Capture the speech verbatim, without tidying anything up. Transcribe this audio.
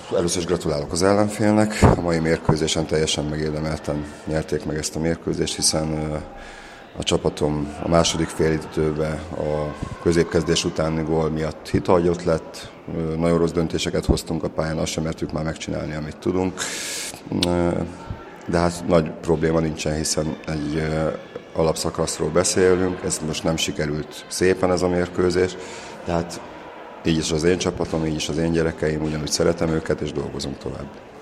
Először is gratulálok az ellenfélnek. A mai mérkőzésen teljesen megérdemelten nyerték meg ezt a mérkőzést, hiszen a csapatom a második félidőben a középkezdés utáni gól miatt hitagyott lett. Nagyon rossz döntéseket hoztunk a pályán, azt sem mertük már megcsinálni, amit tudunk. De hát nagy probléma nincsen, hiszen egy alapszakaszról beszélünk, ez most nem sikerült szépen ez a mérkőzés, de hát így is az én csapatom, így is az én gyerekeim, ugyanúgy szeretem őket, és dolgozunk tovább.